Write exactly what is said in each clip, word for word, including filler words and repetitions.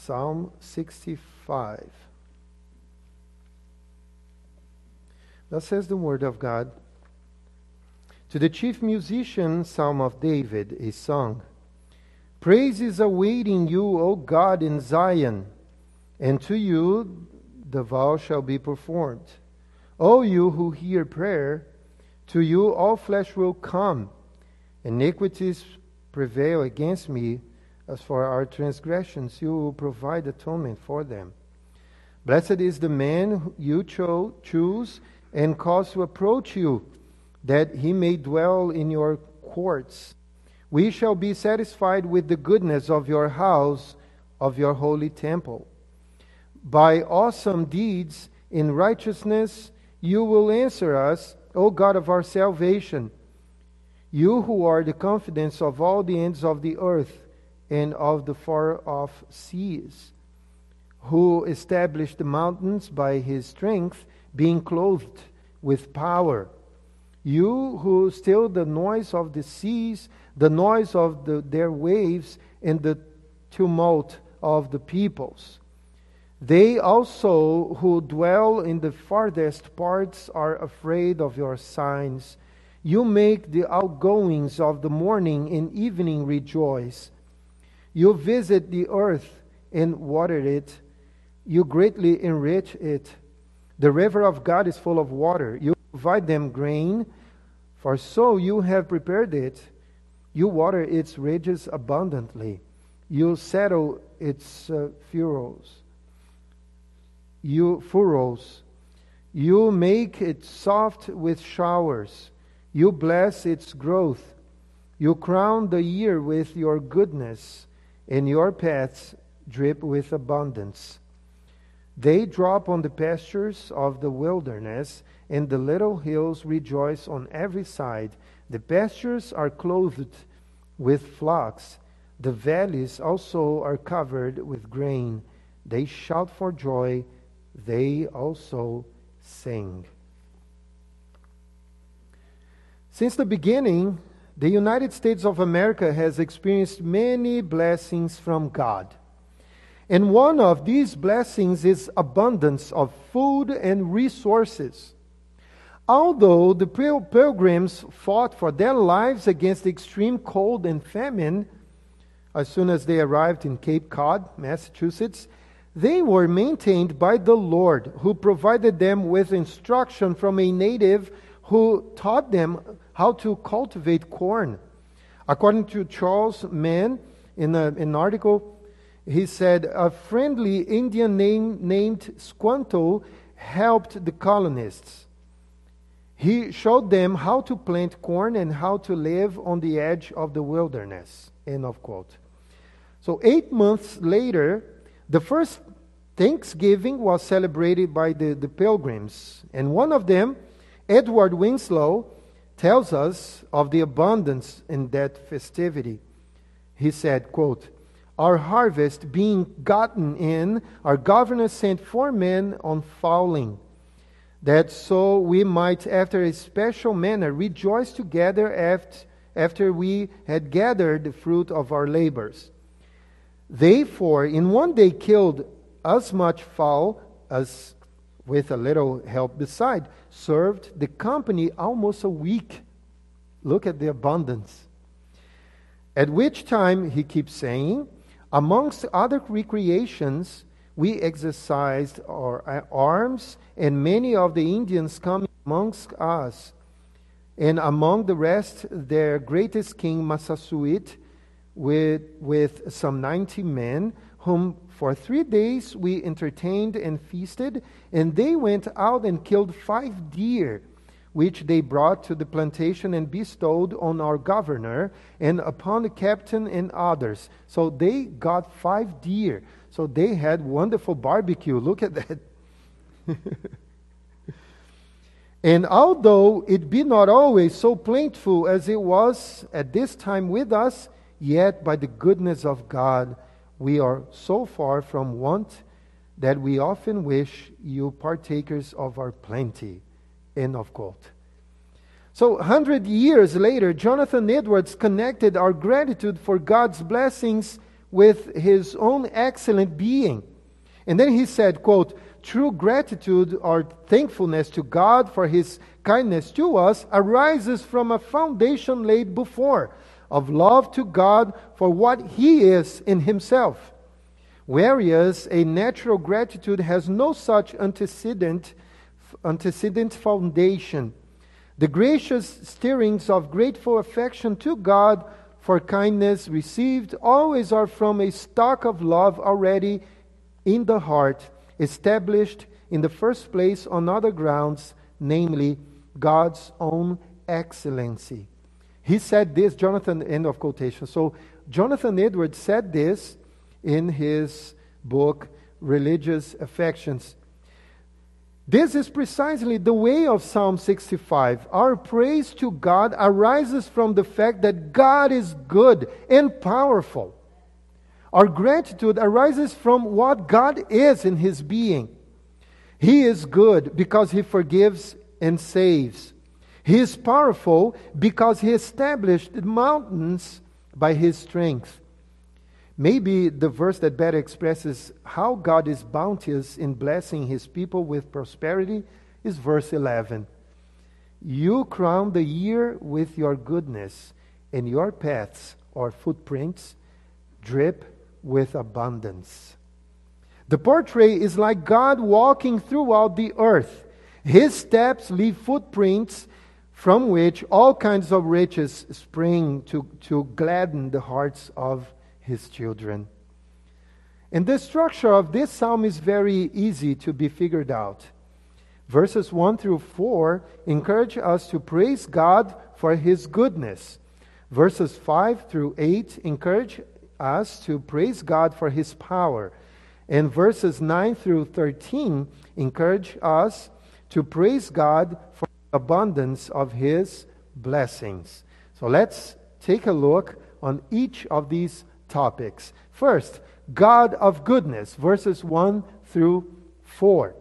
Psalm sixty-five. Thus says the word of God. To the chief musician, Psalm of David, a song. Praise is awaiting you, O God, in Zion, and to you the vow shall be performed. O you who hear prayer, to you all flesh will come. Iniquities prevail against me. As for our transgressions, you will provide atonement for them. Blessed is the man you cho- choose and cause to approach you, that he may dwell in your courts. We shall be satisfied with the goodness of your house, of your holy temple. By awesome deeds in righteousness, you will answer us, O God of our salvation. You who are the confidence of all the ends of the earth, and of the far-off seas, who established the mountains by his strength, being clothed with power. You who still the noise of the seas, the noise of the, their waves, and the tumult of the peoples. They also who dwell in the farthest parts are afraid of your signs. You make the outgoings of the morning and evening rejoice. You visit the earth and water it. You greatly enrich it. The river of God is full of water. You provide them grain, for so you have prepared it. You water its ridges abundantly. You settle its uh, furrows. You furrows. You make it soft with showers. You bless its growth. You crown the year with your goodness, and your paths drip with abundance. They drop on the pastures of the wilderness, and the little hills rejoice on every side. The pastures are clothed with flocks. The valleys also are covered with grain. They shout for joy. They also sing. Since the beginning, the United States of America has experienced many blessings from God. And one of these blessings is abundance of food and resources. Although the pil- pilgrims fought for their lives against extreme cold and famine, as soon as they arrived in Cape Cod, Massachusetts, they were maintained by the Lord, who provided them with instruction from a native who taught them how to cultivate corn. According to Charles Mann, in a, an article, he said, a friendly Indian name, named Squanto helped the colonists. He showed them how to plant corn and how to live on the edge of the wilderness. End of quote. So eight months later, the first Thanksgiving was celebrated by the, the pilgrims. And one of them, Edward Winslow, tells us of the abundance in that festivity. He said, quote, our harvest being gotten in, our governor sent four men on fowling, that so we might, after a special manner, rejoice together after, after we had gathered the fruit of our labors. Therefore, in one day killed as much fowl as, with a little help beside, served the company almost a week. Look at the abundance. At which time, he keeps saying, amongst other recreations, we exercised our arms, and many of the Indians come amongst us. And among the rest, their greatest king, Massasoit, with, with some ninety men, whom for three days we entertained and feasted, and they went out and killed five deer, which they brought to the plantation and bestowed on our governor and upon the captain and others. So they got five deer. So they had wonderful barbecue. Look at that. And although it be not always so plentiful as it was at this time with us, yet by the goodness of God, we are so far from want that we often wish you partakers of our plenty. End of quote. So, a hundred years later, Jonathan Edwards connected our gratitude for God's blessings with his own excellent being. And then he said, quote, true gratitude or thankfulness to God for his kindness to us arises from a foundation laid before of love to God for what he is in himself. Whereas a natural gratitude has no such antecedent, antecedent foundation. The gracious stirrings of grateful affection to God for kindness received always are from a stock of love already in the heart, established in the first place on other grounds, namely God's own excellency. He said this, Jonathan, end of quotation. So Jonathan Edwards said this in his book, Religious Affections. This is precisely the way of Psalm sixty-five. Our praise to God arises from the fact that God is good and powerful. Our gratitude arises from what God is in his being. He is good because he forgives and saves. He is powerful because he established the mountains by his strength. Maybe the verse that better expresses how God is bounteous in blessing his people with prosperity is verse eleven. You crown the year with your goodness, and your paths or footprints drip with abundance. The portrait is like God walking throughout the earth. His steps leave footprints from which all kinds of riches spring to, to gladden the hearts of his children. And the structure of this psalm is very easy to be figured out. Verses one through four encourage us to praise God for his goodness. Verses five through eight encourage us to praise God for his power. And verses nine through thirteen encourage us to praise God for the abundance of his blessings. So let's take a look on each of these topics. First, God of goodness, verses one through four.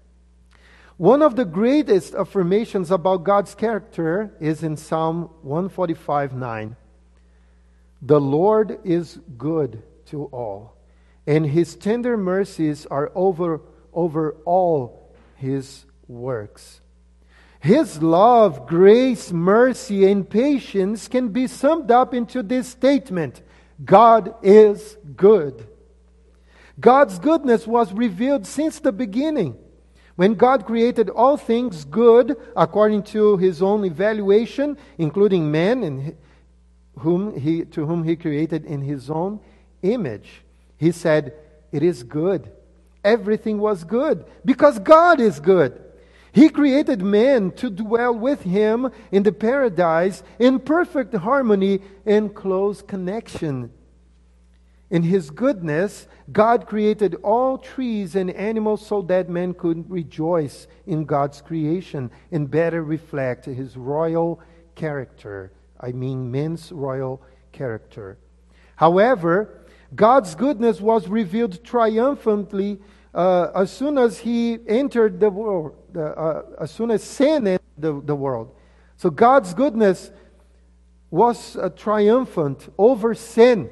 One of the greatest affirmations about God's character is in Psalm one forty-five nine. The Lord is good to all, and his tender mercies are over, over all his works. His love, grace, mercy, and patience can be summed up into this statement: God is good. God's goodness was revealed since the beginning. When God created all things good according to his own evaluation, including man and whom he, to whom he created in his own image, he said, it is good. Everything was good because God is good. He created man to dwell with him in the paradise in perfect harmony and close connection. In his goodness, God created all trees and animals so that man could rejoice in God's creation and better reflect his royal character. I mean, man's royal character. However, God's goodness was revealed triumphantly uh, as soon as he entered the world, uh, as soon as sin entered the, the world. So God's goodness was uh, triumphant over sin.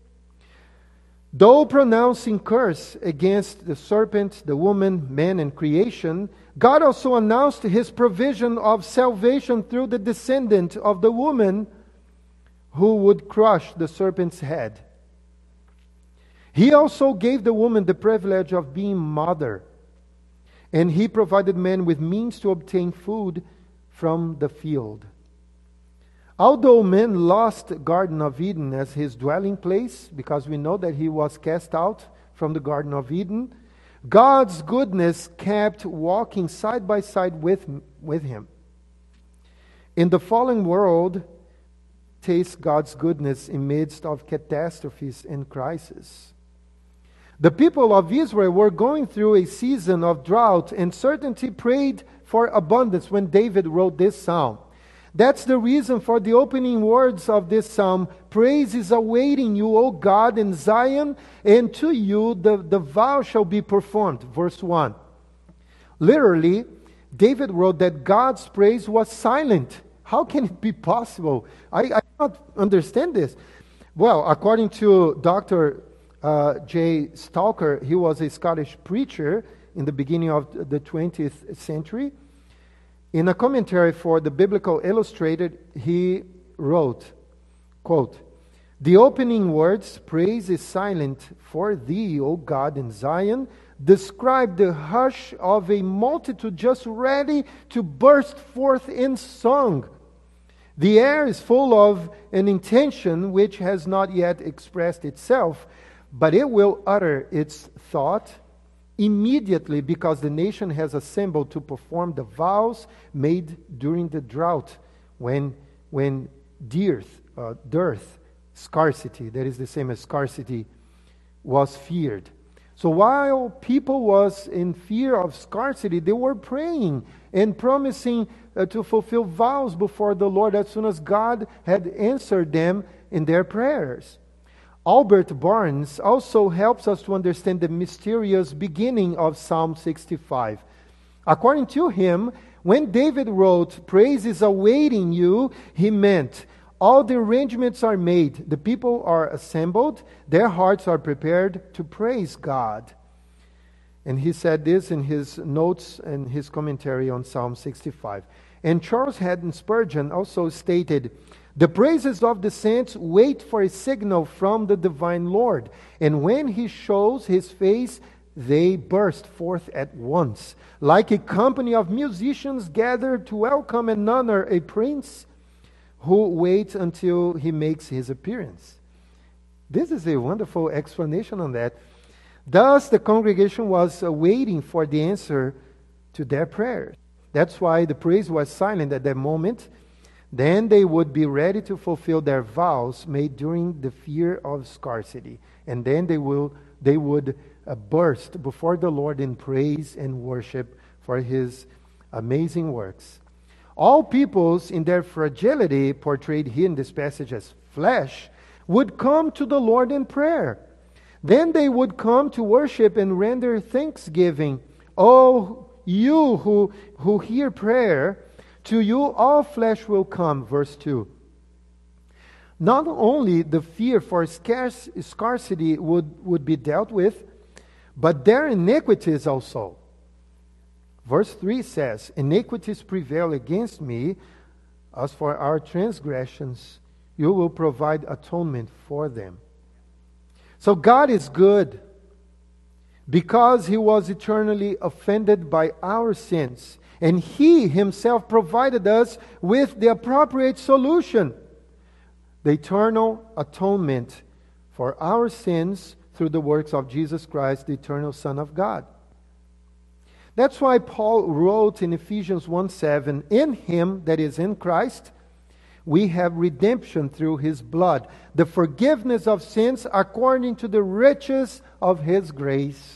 Though pronouncing curse against the serpent, the woman, man, and creation, God also announced his provision of salvation through the descendant of the woman who would crush the serpent's head. He also gave the woman the privilege of being mother, and he provided man with means to obtain food from the field. Although man lost the Garden of Eden as his dwelling place, because we know that he was cast out from the Garden of Eden, God's goodness kept walking side by side with, with him. In the fallen world, taste God's goodness in midst of catastrophes and crises. The people of Israel were going through a season of drought, and certainty prayed for abundance when David wrote this psalm. That's the reason for the opening words of this psalm. Praise is awaiting you, O God, in Zion, and to you the, the vow shall be performed. Verse one. Literally, David wrote that God's praise was silent. How can it be possible? I, I cannot understand this. Well, according to Doctor Uh, J. Stalker, he was a Scottish preacher in the beginning of the twentieth century. In a commentary for the Biblical Illustrated, he wrote, quote, "The opening words, 'Praise is silent for thee, O God in Zion,' describe the hush of a multitude just ready to burst forth in song. The air is full of an intention which has not yet expressed itself, but it will utter its thought immediately, because the nation has assembled to perform the vows made during the drought, when when dearth, uh, dearth, scarcity, that is the same as scarcity, was feared." So while people was in fear of scarcity, they were praying and promising uh, to fulfill vows before the Lord as soon as God had answered them in their prayers. Albert Barnes also helps us to understand the mysterious beginning of Psalm sixty-five. According to him, when David wrote, "Praise is awaiting you," he meant all the arrangements are made, the people are assembled, their hearts are prepared to praise God. And he said this in his notes and his commentary on Psalm sixty-five. And Charles Haddon Spurgeon also stated, "The praises of the saints wait for a signal from the divine Lord, and when he shows his face, they burst forth at once, like a company of musicians gathered to welcome and honor a prince who waits until he makes his appearance." This is a wonderful explanation on that. Thus, the congregation was uh, waiting for the answer to their prayers. That's why the praise was silent at that moment. Then they would be ready to fulfill their vows made during the fear of scarcity. And then they will they would uh, burst before the Lord in praise and worship for his amazing works. All peoples in their fragility, portrayed here in this passage as flesh, would come to the Lord in prayer. Then they would come to worship and render thanksgiving. Oh, you who, who hear prayer, to you all flesh will come, verse two. Not only the fear for scarce, scarcity would, would be dealt with, but their iniquities also. Verse three says, "Iniquities prevail against me. As for our transgressions, you will provide atonement for them." So God is good because he was eternally offended by our sins. And he himself provided us with the appropriate solution, the eternal atonement for our sins through the works of Jesus Christ, the eternal Son of God. That's why Paul wrote in Ephesians one seven, "In him," that is in Christ, "we have redemption through his blood, the forgiveness of sins according to the riches of his grace."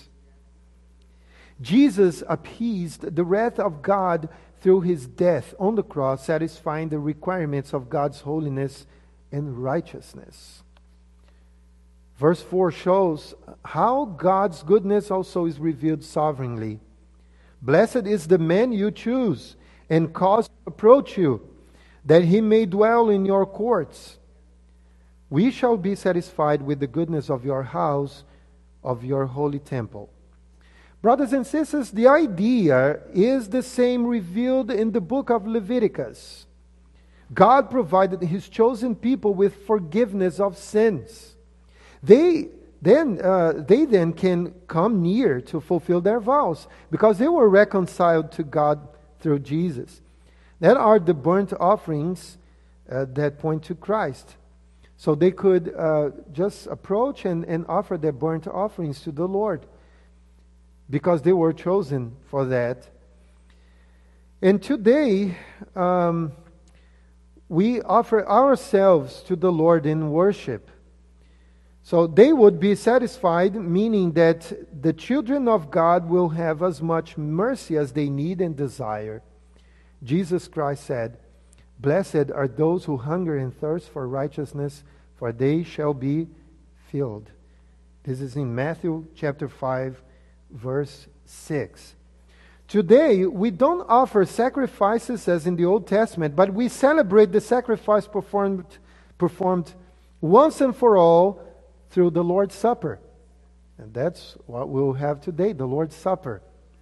Jesus appeased the wrath of God through his death on the cross, satisfying the requirements of God's holiness and righteousness. Verse four shows how God's goodness also is revealed sovereignly. "Blessed is the man you choose and cause to approach you, that he may dwell in your courts. We shall be satisfied with the goodness of your house, of your holy temple." Brothers and sisters, the idea is the same revealed in the book of Leviticus. God provided his chosen people with forgiveness of sins. They then, uh, they then can come near to fulfill their vows because they were reconciled to God through Jesus. That are the burnt offerings uh, that point to Christ. So they could uh, just approach and, and offer their burnt offerings to the Lord, because they were chosen for that. And today, um, we offer ourselves to the Lord in worship. So they would be satisfied, meaning that the children of God will have as much mercy as they need and desire. Jesus Christ said, "Blessed are those who hunger and thirst for righteousness, for they shall be filled." This is in Matthew chapter five, verse six. Today, we don't offer sacrifices as in the Old Testament, but we celebrate the sacrifice performed, performed once and for all through the Lord's Supper. And that's what we'll have today, the Lord's Supper.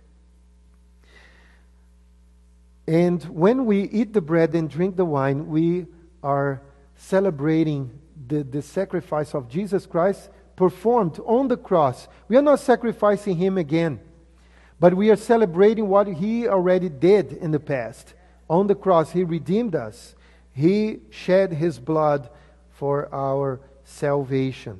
And when we eat the bread and drink the wine, we are celebrating the, the sacrifice of Jesus Christ performed on the cross. We are not sacrificing Him again, but we are celebrating what He already did in the past. On the cross, He redeemed us. He shed His blood for our salvation.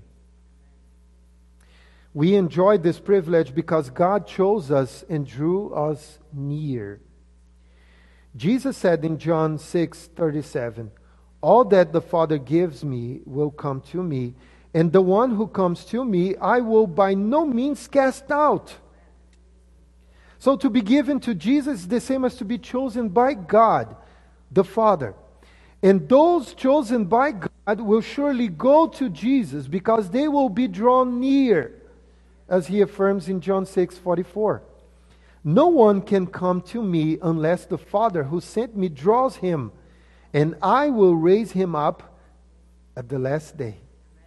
We enjoy this privilege because God chose us and drew us near. Jesus said in John six thirty-seven, "All that the Father gives me will come to me, and the one who comes to me I will by no means cast out." So to be given to Jesus is the same as to be chosen by God, the Father. And those chosen by God will surely go to Jesus because they will be drawn near, as He affirms in John six forty-four. "No one can come to me unless the Father who sent me draws him, and I will raise him up at the last day."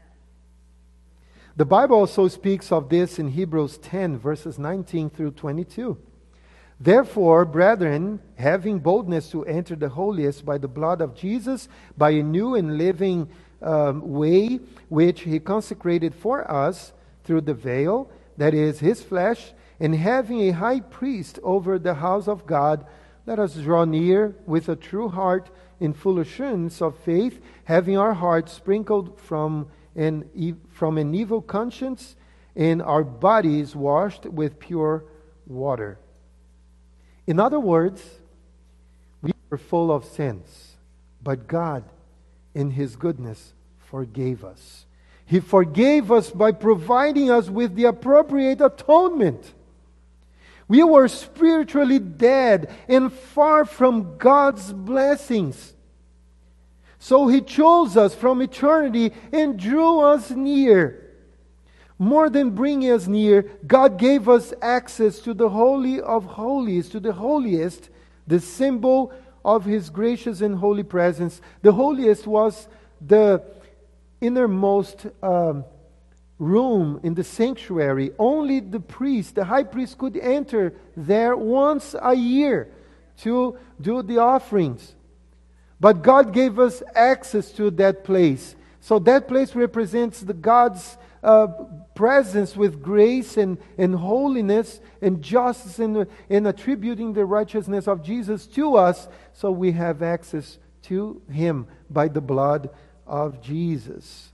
The Bible also speaks of this in Hebrews ten, verses nineteen through twenty-two. "Therefore, brethren, having boldness to enter the holiest by the blood of Jesus, by a new and living um, way, which He consecrated for us through the veil, that is, His flesh, and having a high priest over the house of God, let us draw near with a true heart in full assurance of faith, having our hearts sprinkled from an, e- from an evil conscience and our bodies washed with pure water." In other words, we were full of sins, but God, in His goodness, forgave us. He forgave us by providing us with the appropriate atonement. We were spiritually dead and far from God's blessings. So He chose us from eternity and drew us near. More than bringing us near, God gave us access to the Holy of Holies, to the holiest, the symbol of His gracious and holy presence. The holiest was the innermost um, room in the sanctuary. Only the priest, the high priest, could enter there once a year to do the offerings. But God gave us access to that place. So that place represents the God's uh, presence with grace and, and holiness and justice and, and attributing the righteousness of Jesus to us. So we have access to Him by the blood of Jesus.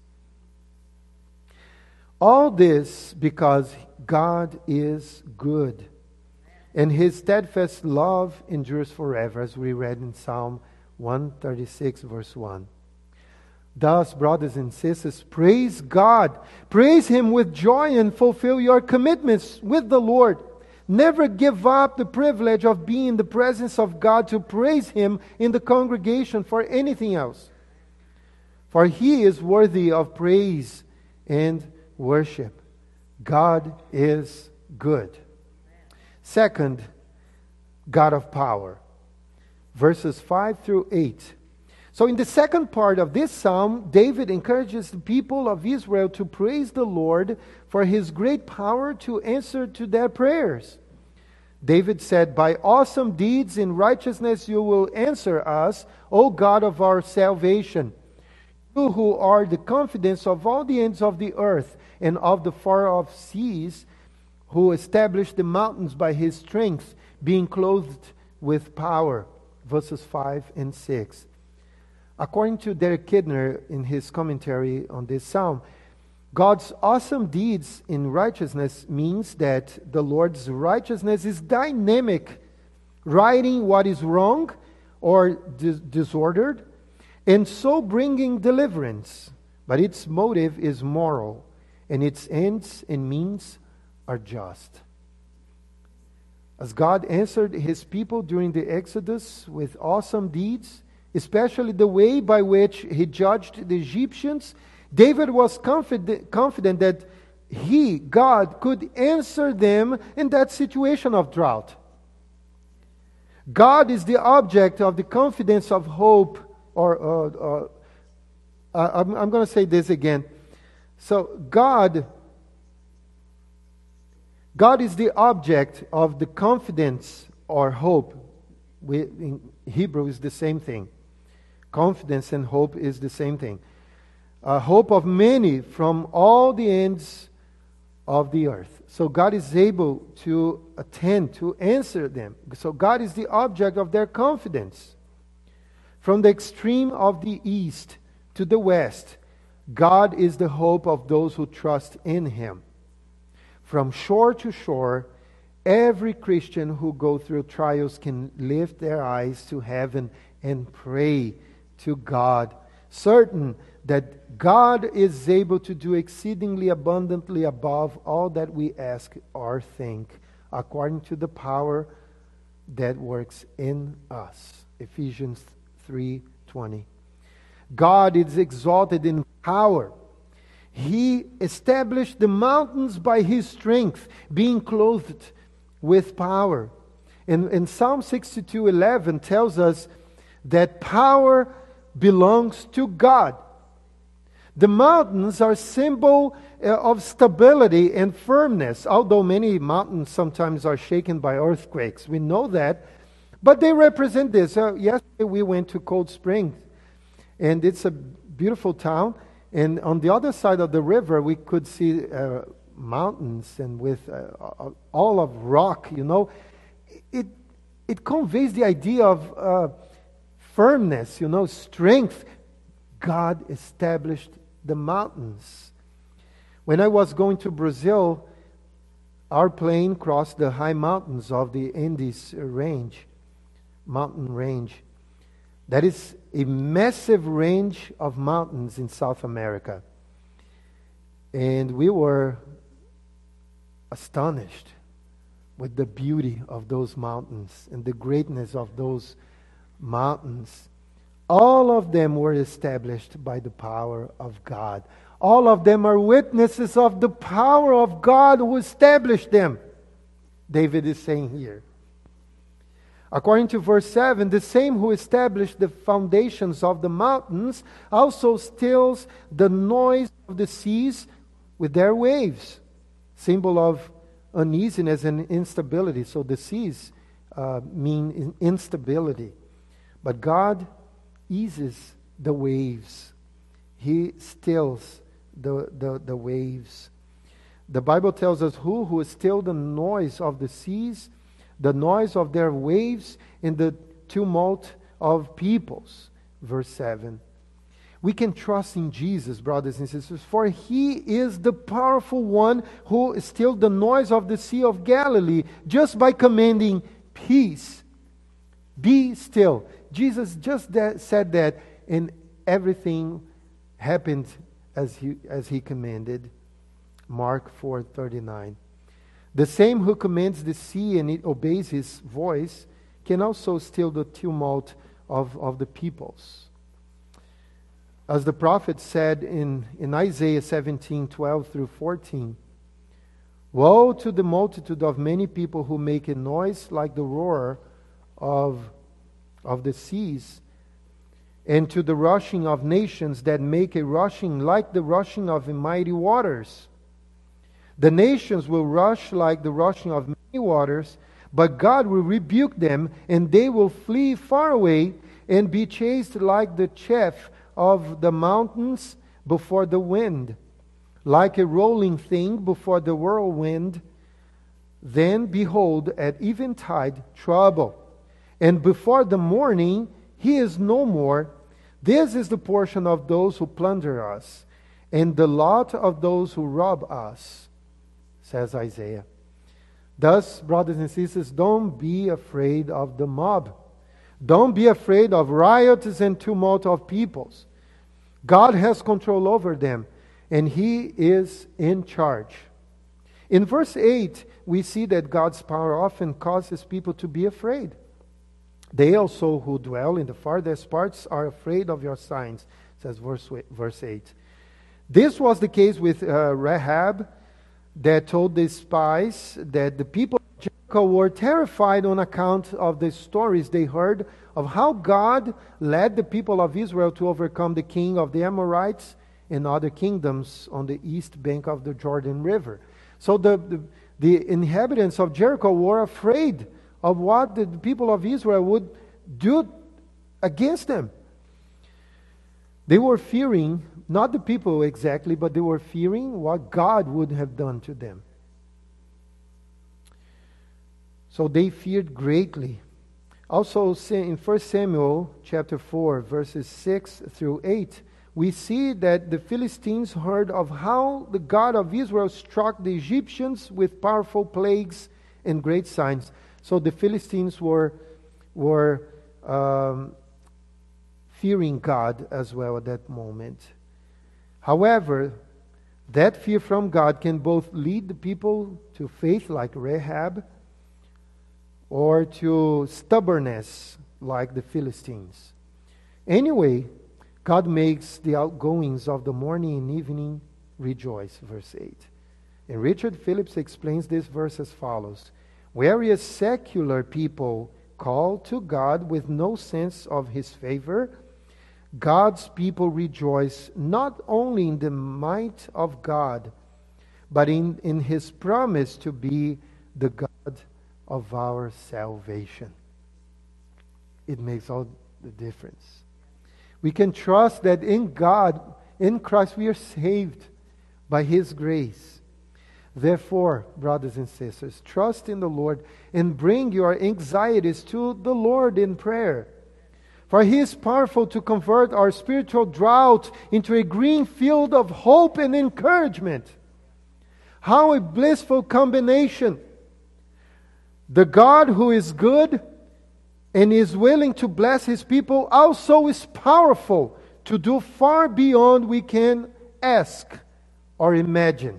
All this because God is good, and His steadfast love endures forever, as we read in Psalm one thirty-six, verse one. Thus, brothers and sisters, praise God. Praise Him with joy and fulfill your commitments with the Lord. Never give up the privilege of being in the presence of God to praise Him in the congregation for anything else. For He is worthy of praise and worship. God is good. Second, God of power. Verses five through eight. So in the second part of this psalm, David encourages the people of Israel to praise the Lord for His great power to answer to their prayers. David said, "By awesome deeds in righteousness you will answer us, O God of our salvation. You who are the confidence of all the ends of the earth and of the far-off seas, who established the mountains by His strength, being clothed with power." Verses five and six. According to Derek Kidner in his commentary on this psalm, God's awesome deeds in righteousness means that the Lord's righteousness is dynamic, righting what is wrong or dis- disordered, and so bringing deliverance. But its motive is moral, and its ends and means are just. As God answered His people during the Exodus with awesome deeds, especially the way by which He judged the Egyptians, David was confident, confident that He, God, could answer them in that situation of drought. God is the object of the confidence of hope or uh, uh, uh, I'm, I'm going to say this again. So God, God is the object of the confidence or hope. We, in Hebrew is the same thing. Confidence and hope is the same thing. A hope of many from all the ends of the earth. So God is able to attend, to answer them. So God is the object of their confidence. From the extreme of the east to the west, God is the hope of those who trust in Him. From shore to shore, every Christian who goes through trials can lift their eyes to heaven and pray to God, certain that God is able to do exceedingly abundantly above all that we ask or think, according to the power that works in us. Ephesians three twenty. God is exalted in power. He established the mountains by His strength, being clothed with power. And, and Psalm sixty-two eleven tells us that power belongs to God. The mountains are symbol of stability and firmness, although many mountains sometimes are shaken by earthquakes. We know that. But they represent this. Uh, yesterday we went to Cold Springs, and it's a beautiful town. And on the other side of the river, we could see uh, mountains and with uh, all of rock, you know. It, it conveys the idea of uh, firmness, you know, strength. God established the mountains. When I was going to Brazil, our plane crossed the high mountains of the Andes range, mountain range. That is a massive range of mountains in South America. And we were astonished with the beauty of those mountains and the greatness of those mountains. All of them were established by the power of God. All of them are witnesses of the power of God who established them. David is saying here. According to verse seven, the same who established the foundations of the mountains also stills the noise of the seas with their waves. Symbol of uneasiness and instability. So the seas uh, mean instability. But God eases the waves. He stills the, the, the waves. The Bible tells us who who still the noise of the seas, the noise of their waves, and the tumult of peoples. Verse seven. We can trust in Jesus, brothers and sisters, for He is the powerful one who stilled the noise of the Sea of Galilee just by commanding peace. Be still. Jesus just that, said that, and everything happened as he, as he commanded. Mark four thirty-nine. The same who commands the sea and it obeys His voice can also still the tumult of, of the peoples. As the prophet said in, in Isaiah seventeen twelve through fourteen, woe to the multitude of many people who make a noise like the roar of of the seas, and to the rushing of nations that make a rushing like the rushing of mighty waters. The nations will rush like the rushing of many waters, but God will rebuke them, and they will flee far away and be chased like the chaff of the mountains before the wind, like a rolling thing before the whirlwind. Then behold, at eventide trouble, and before the morning He is no more. This is the portion of those who plunder us, and the lot of those who rob us, says Isaiah. Thus, brothers and sisters, don't be afraid of the mob. Don't be afraid of riots and tumult of peoples. God has control over them, and He is in charge. In verse eight, we see that God's power often causes people to be afraid. They also who dwell in the farthest parts are afraid of your signs, says verse, verse eight. This was the case with uh, Rahab, that told the spies that the people of Jericho were terrified on account of the stories they heard of how God led the people of Israel to overcome the king of the Amorites and other kingdoms on the east bank of the Jordan River. So the, the, the inhabitants of Jericho were afraid of what the people of Israel would do against them. They were fearing, not the people exactly, but they were fearing what God would have done to them. So they feared greatly. Also in First Samuel chapter four, verses six through eight, we see that the Philistines heard of how the God of Israel struck the Egyptians with powerful plagues and great signs. So the Philistines were, were um, fearing God as well at that moment. However, that fear from God can both lead the people to faith like Rahab, or to stubbornness like the Philistines. Anyway, God makes the outgoings of the morning and evening rejoice, verse eight. And Richard Phillips explains this verse as follows. Whereas secular people call to God with no sense of His favor, God's people rejoice not only in the might of God, but in, in His promise to be the God of our salvation. It makes all the difference. We can trust that in God, in Christ, we are saved by His grace. Therefore, brothers and sisters, trust in the Lord and bring your anxieties to the Lord in prayer. For He is powerful to convert our spiritual drought into a green field of hope and encouragement. How a blissful combination! The God who is good and is willing to bless His people also is powerful to do far beyond we can ask or imagine.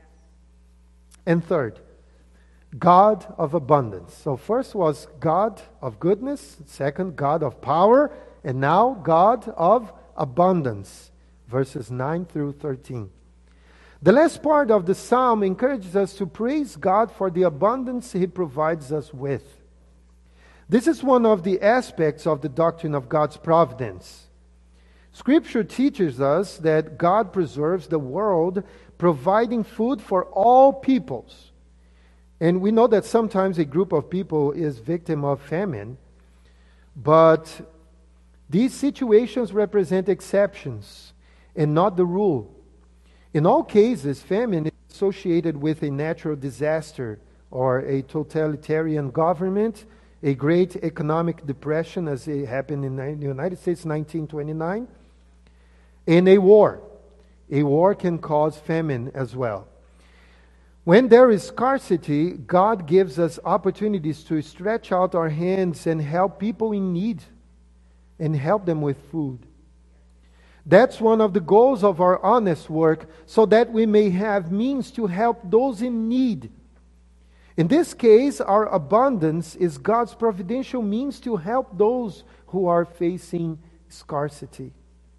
And third, God of abundance. So first was God of goodness, second God of power, and now God of abundance. Verses nine through thirteen. The last part of the psalm encourages us to praise God for the abundance He provides us with. This is one of the aspects of the doctrine of God's providence. Scripture teaches us that God preserves the world, providing food for all peoples. And we know that sometimes a group of people is victim of famine, but these situations represent exceptions and not the rule. In all cases, famine is associated with a natural disaster or a totalitarian government, a great economic depression as it happened in the United States in nineteen twenty-nine, and a war. A war can cause famine as well. When there is scarcity, God gives us opportunities to stretch out our hands and help people in need and help them with food. That's one of the goals of our honest work, so that we may have means to help those in need. In this case, our abundance is God's providential means to help those who are facing scarcity.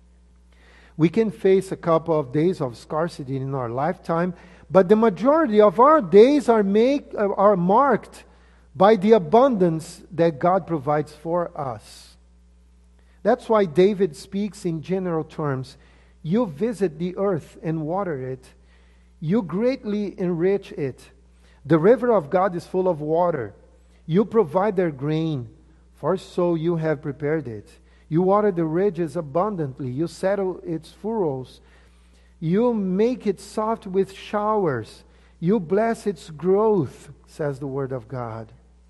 We can face a couple of days of scarcity in our lifetime, but the majority of our days are, make, are marked by the abundance that God provides for us. That's why David speaks in general terms. You visit the earth and water it. You greatly enrich it. The river of God is full of water. You provide their grain, for so you have prepared it. You water the ridges abundantly. You settle its furrows. You make it soft with showers. You bless its growth, says the Word of God.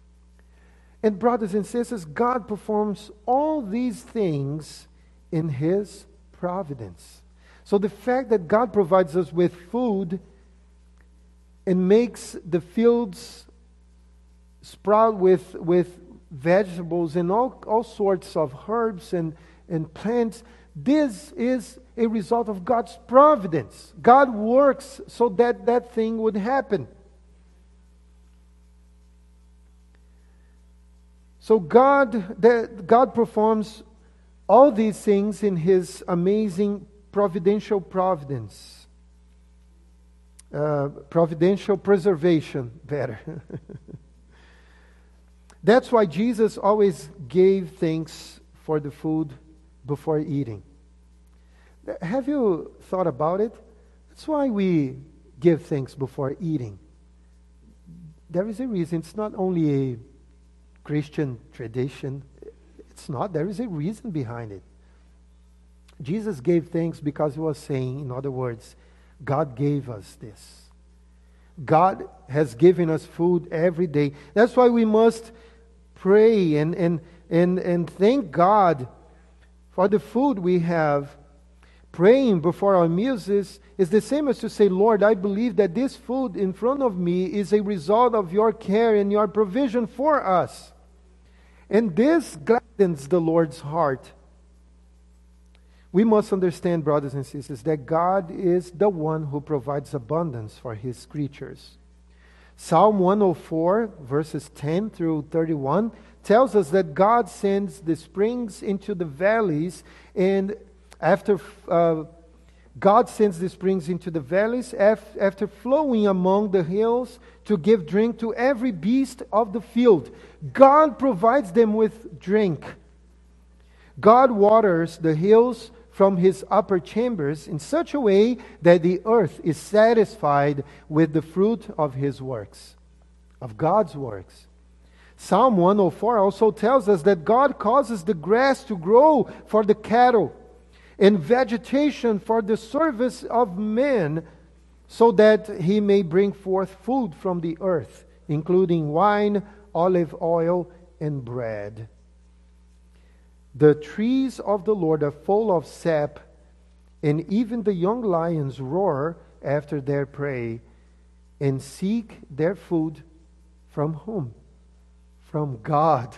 And brothers and sisters, God performs all these things in His providence. So the fact that God provides us with food and makes the fields sprout with, with vegetables and all, all sorts of herbs and, and plants, this is a result of God's providence. God works so that that thing would happen. So God, that God performs all these things in His amazing providential providence. Uh, providential preservation, better. That's why Jesus always gave thanks for the food before eating. Have you thought about it? That's why we give thanks before eating. There is a reason. It's not only a Christian tradition. It's not. There is a reason behind it. Jesus gave thanks because he was saying, in other words, God gave us this. God has given us food every day. That's why we must pray and, and, and, and thank God for the food we have. Praying before our meals is, is the same as to say, Lord, I believe that this food in front of me is a result of your care and your provision for us. And this gladdens the Lord's heart. We must understand, brothers and sisters, that God is the one who provides abundance for his creatures. Psalm one oh four, verses ten through thirty-one, tells us that God sends the springs into the valleys, and after uh, God sends the springs into the valleys, af- after flowing among the hills to give drink to every beast of the field. God provides them with drink. God waters the hills from his upper chambers in such a way that the earth is satisfied with the fruit of his works, of God's works. Psalm one oh four also tells us that God causes the grass to grow for the cattle and vegetation for the service of men, so that he may bring forth food from the earth, including wine, olive oil, and bread. The trees of the Lord are full of sap, and even the young lions roar after their prey and seek their food from whom? From God.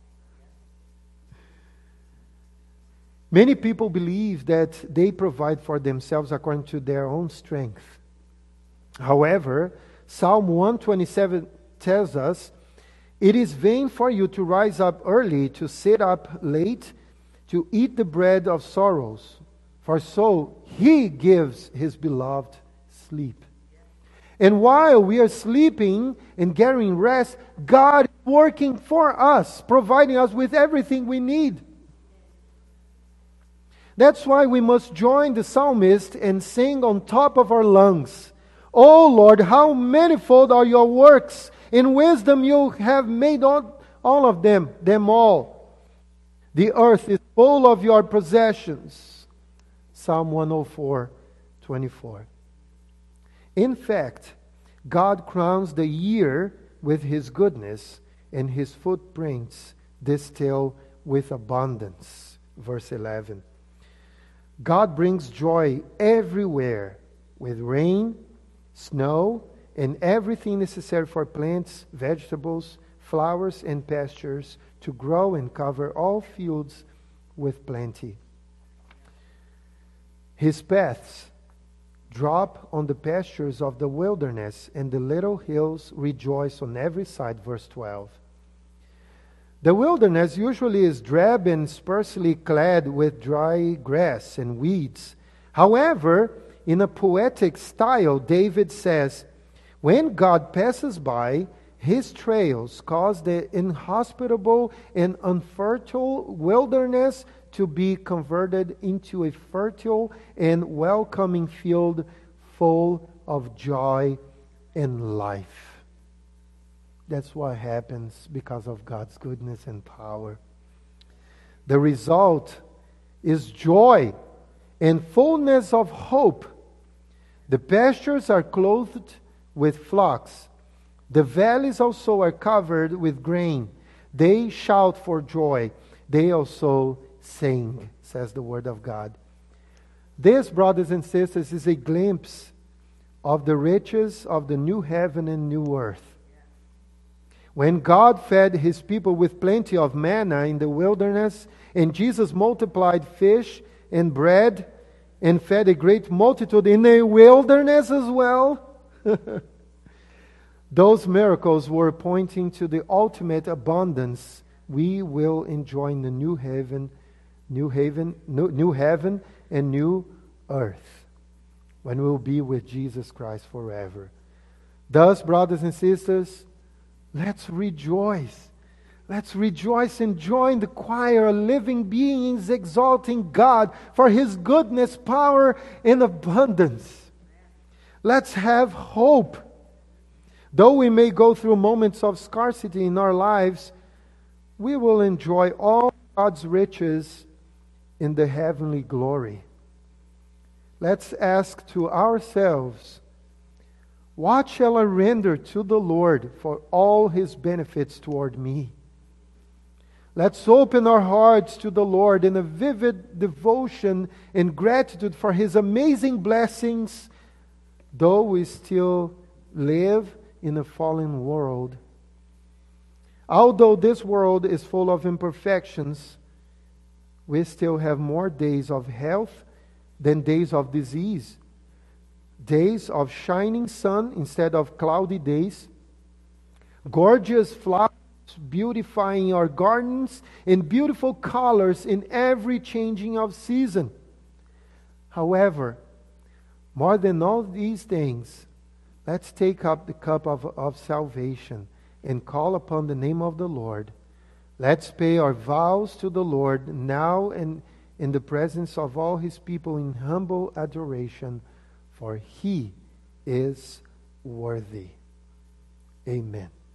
Many people believe that they provide for themselves according to their own strength. However, Psalm one twenty-seven tells us, it is vain for you to rise up early, to sit up late, to eat the bread of sorrows, for so he gives his beloved sleep. And while we are sleeping and getting rest, God is working for us, providing us with everything we need. That's why we must join the psalmist and sing on top of our lungs, "O Lord, how manifold are your works! In wisdom you have made all, all of them, them all. The earth is full of your possessions." Psalm one oh four, twenty-four. In fact, God crowns the year with his goodness, and his footprints distill with abundance. Verse eleven. God brings joy everywhere with rain, snow, and everything necessary for plants, vegetables, flowers, and pastures to grow and cover all fields with plenty. His paths drop on the pastures of the wilderness, and the little hills rejoice on every side. Verse twelve. The wilderness usually is drab and sparsely clad with dry grass and weeds. However, in a poetic style, David says, when God passes by, his trails cause the inhospitable and unfertile wilderness to be converted into a fertile and welcoming field full of joy and life. That's what happens because of God's goodness and power. The result is joy and fullness of hope. The pastures are clothed with flocks. The valleys also are covered with grain. They shout for joy. They also sing, says the Word of God. This, brothers and sisters, is a glimpse of the riches of the new heaven and new earth. When God fed his people with plenty of manna in the wilderness, and Jesus multiplied fish and bread and fed a great multitude in a wilderness as well, those miracles were pointing to the ultimate abundance we will enjoy in the new heaven, new heaven, new, new heaven and new earth, when we will be with Jesus Christ forever. Thus, brothers and sisters, let's rejoice. Let's rejoice and join the choir of living beings exalting God for His goodness, power, and abundance. Let's have hope. Though we may go through moments of scarcity in our lives, we will enjoy all God's riches in the heavenly glory. Let's ask to ourselves, what shall I render to the Lord for all His benefits toward me? Let's open our hearts to the Lord in a vivid devotion and gratitude for His amazing blessings, though we still live in a fallen world. Although this world is full of imperfections, we still have more days of health than days of disease. Days of shining sun instead of cloudy days. Gorgeous flowers beautifying our gardens, and beautiful colors in every changing of season. However, more than all these things, let's take up the cup of, of salvation and call upon the name of the Lord. Let's pay our vows to the Lord now and in the presence of all His people in humble adoration, for He is worthy. Amen.